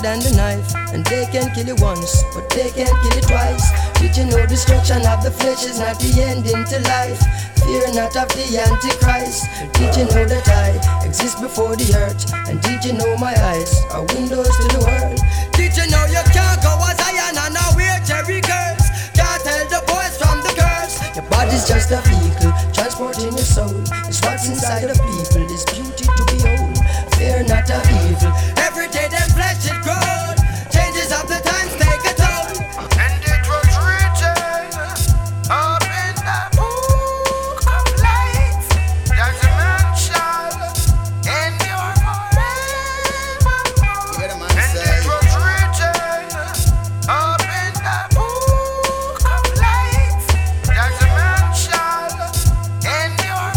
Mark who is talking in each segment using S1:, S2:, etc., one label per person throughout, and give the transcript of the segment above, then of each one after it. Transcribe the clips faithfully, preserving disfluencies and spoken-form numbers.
S1: than the knife, and they can kill you once, but they can't kill you twice. Did you know destruction of the flesh is not the ending to life? Fear not of the Antichrist. Did you know that I exist before the earth? And did you know my eyes are windows to the world? Did you know you can't go as Zion and now wear Jerry curls? Can't tell the boys from the girls. Your body's just a vehicle, transporting your soul. It's what's inside of people, this beauty to behold. Fear not of evil. Every day them flesh it grows. Changes of the times take a toll.
S2: And it was written up in the book of life that a man shall endure forevermore. And it was written up in the book of life that a man shall endure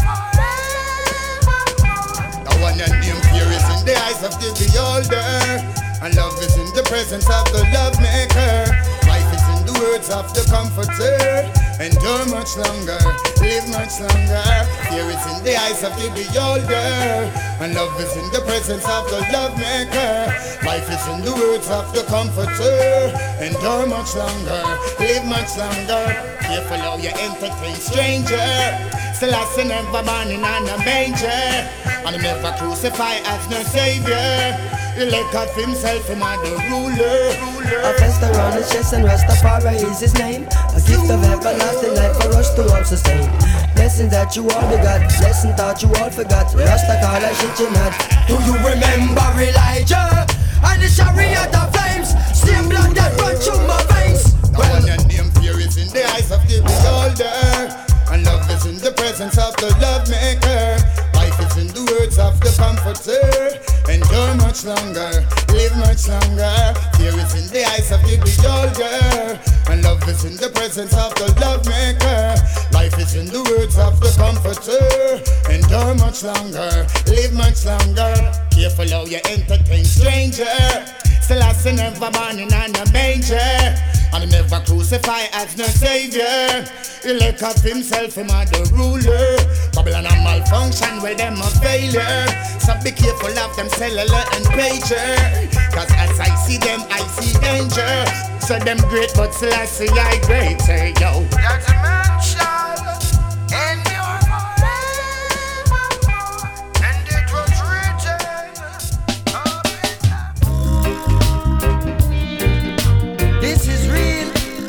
S2: forevermore.
S3: The one and the fear is in the eyes of the beholder, and love is in the presence of the love maker. Life is in the words of the comforter. Endure much longer, live much longer. Fear is in the eyes of the beholder, and love is in the presence of the love maker. Life is in the words of the comforter. Endure much longer, live much longer. Careful how you entertain stranger. Still I see never born in a manger, and he never crucified as no savior. He let God himself him as the ruler.
S1: A fest around his chest and Rastafari is his name. A gift of everlasting life for us to all sustain. Blessing that you all begot, blessing that you all forgot. Rasta call a shit you not. Do you remember Elijah and the chariot of flames? Same blood that run through my veins.
S3: The one and name fear is in the eyes of the beholder, and love is in the presence of the love maker. Life is in the words of the comforter. Endure much longer, live much longer. Fear is in the eyes of the beholder, and love is in the presence of the love maker. Life is in the words of the comforter. Endure much longer, live much longer. Careful how you entertain stranger. Still I see never born in a manger, and he never crucified as no savior. He let up himself him as the ruler. Babylon a malfunction, well them a failure. So be careful of them cellular and pager, cause as I see them I see danger. So them great but still I see I great. Say yo,
S2: that a man shall endure forevermore. And it was written up in the
S1: This is real.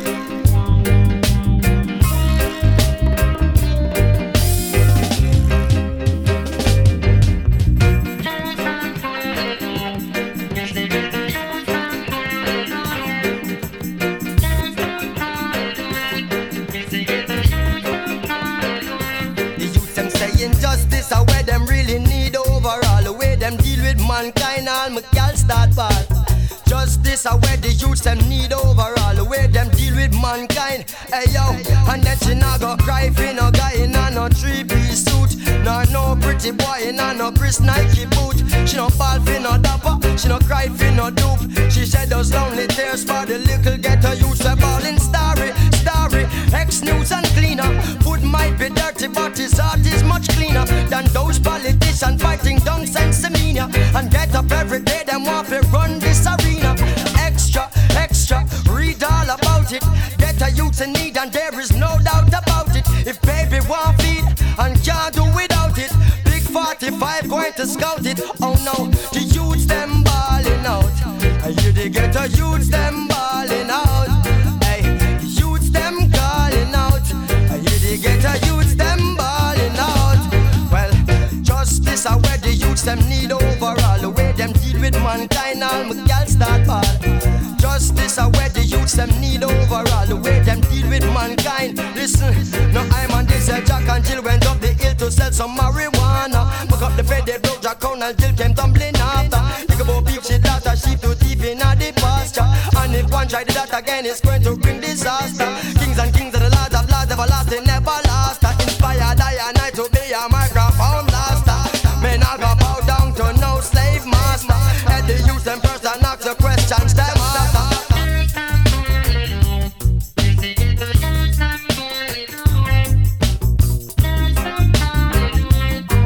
S1: Injustice are where them really need overall. The way them deal with mankind, all my gal start bad. Justice are where the youths them need overall. The way them deal with mankind. Hey yo, and then she not go cry for no guy in a no three-piece suit. Nor no pretty boy in a no Chris Nike boot. She no ball for no dapper, she no cry for no dupe. She shed those lonely tears for the little ghetto youths. We're balling starry, starry, ex-news and cleaner. Food might be dirty but his heart is much cleaner than those politicians fighting down Sensimania. And get up every day, them want to run this arena. Extra, extra, read all about it. Get a youth in need and there is no doubt about it. If baby want feed and can't do without it, big forty-five going to scout it. Oh no, the youths them balling out. And you the get a youths them balling out. Hey, the youths them calling out. And you the get a youths them balling out. Well, justice are where the youths them need overall. The way them deal with mankind, all my gal start ball. Justice are where the youths them need overall. The way them deal with mankind. Listen, no I'm on this uh, Jack and Jill went up the hill to sell some marijuana. Pick up the bed, they broke Jack Crown and Jill came tumbling after. Think about beef, she daughter, sheep to thief in the pasture. And if one try to that again, it's going to bring disaster. Kings and kings are the lords of lords, everlasting, never last. Inspired I and I to be a microphone blaster. Men all go bow down to no slave master. And the youth them first and ask the questions them after.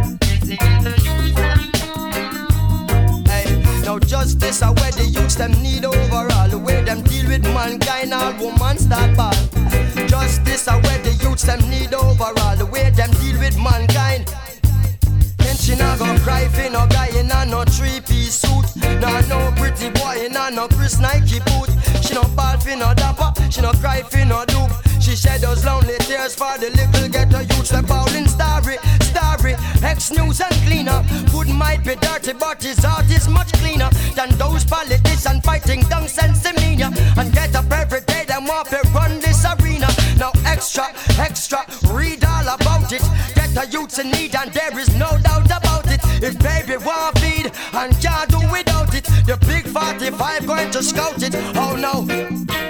S1: Hey, no justice are where the youths them need and start ball. Justice are where the youths them need overall. The way them deal with mankind. Then she not go cry for no guy in a no three-piece suit. Nah, no pretty boy in a no Chris Nike boot. She no ball for no dapper, she no cry for no dupe. She shed those lonely tears for the little ghetto youths. Like Bowling Starry, Starry, ex-news and cleaner. Food might be dirty, but his heart is much cleaner than those politicians fighting down Sensimania. And get up every day, them want to run this arena. Now extra, extra, read all about it. Get the youths in need and there is no doubt about it. If baby want feed and can't do without it, the big forty-five going to scout it. Oh no.